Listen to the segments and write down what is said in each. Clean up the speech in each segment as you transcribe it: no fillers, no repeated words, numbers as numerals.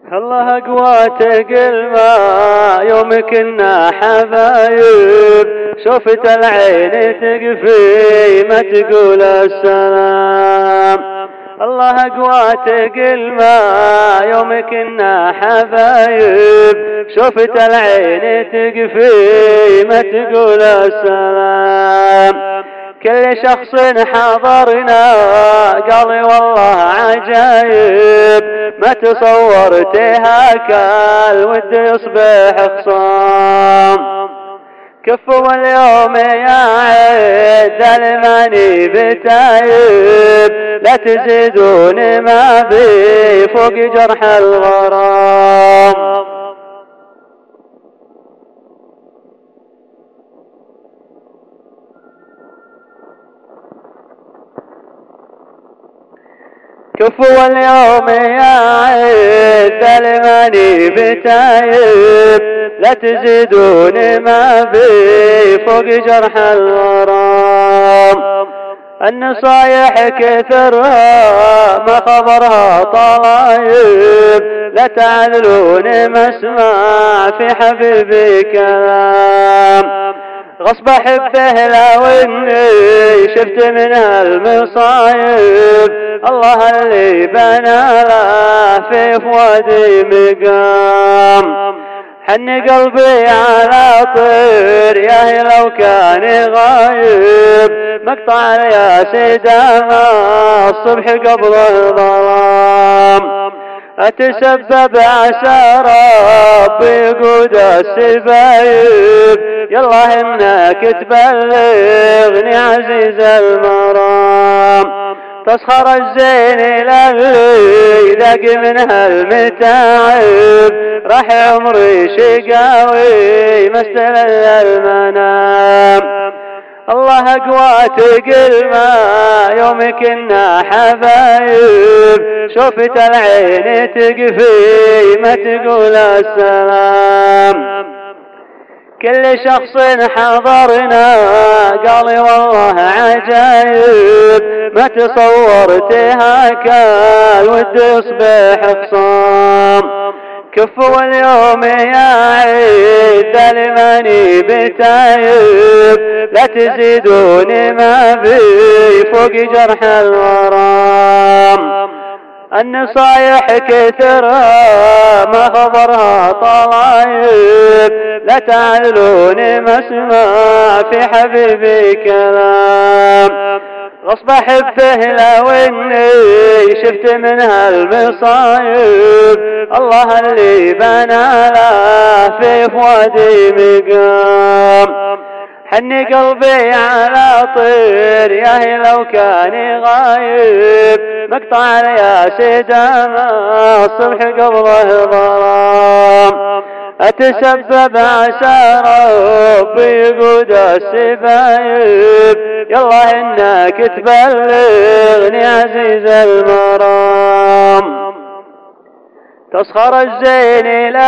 الله أقواتك الماء يوم كنا حبايب، شفت العين تقفي ما تقول السلام. الله أقواتك الماء يوم كنا حبايب، شفت العين تقفي ما تقول السلام. كل شخص حضرنا قال والله عجايب، ما تصورت هكا الود يصبح خصام. كفوا اليوم يا عيد الماني بتايب، لا تزيدون ما بي فوق جرح الغرام. كفوا اليوم يا عيد الماني بتايب، لا تزيدون ما بي فوق جرح الغرام. النصايح كثرها ما خبرها طلايب، لا تعذلون ما اسمع في حبيبي كلام. غصب احبه لو اني شفت منها المصايب، الله اللي بنى له في فؤادي مقام. حن قلبي على طير ياهي لو كان غايب، مقطع يا سيدنا الصبح قبل الظلام. أتسبب عسى ربي يقود السبايب، يلا انك تبلغني عزيز المرام. تسخر الزين للي ذاق منها المتاعب، راح عمري شقاوي مستلل المنام. الله أقواتك الماء يوم كنا حبايب، شفت العين تقفي ما تقول السلام. كل شخص حضرنا قال والله عجايب، ما تصورت هكا الود يصبح خصام. كفوا اليوم يا عيد الماني بتايب، لا تزيدون ما بي فوق جرح الغرام. النصايح كثرها ما خبرها طلايب، لا تعذلون ما اسمع في حبيبي كلام. غصب احبه لو اني شفت منها المصايب، الله اللي بنى له في فؤادي مقام. حني قلبي على طير ياهي لو كان غايب، مقطع يا سيدنا الصبح قبل الظلام. أتسبب عسى ربي يقود السبايب، يلا انك تبلغني عزيز المرام. تسخر الزين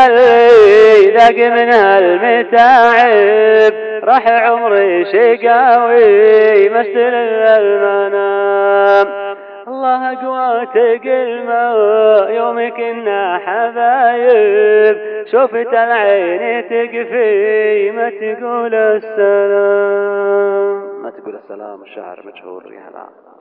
للي ذاق منها المتاعب، راح عمري شقاوي مستلل المنام. الله أقواتك الماء يوم كنا حبايب، شفت العين تقفي ما تقول السلام. ما تقول السلام الشعر مجهول يا هلا.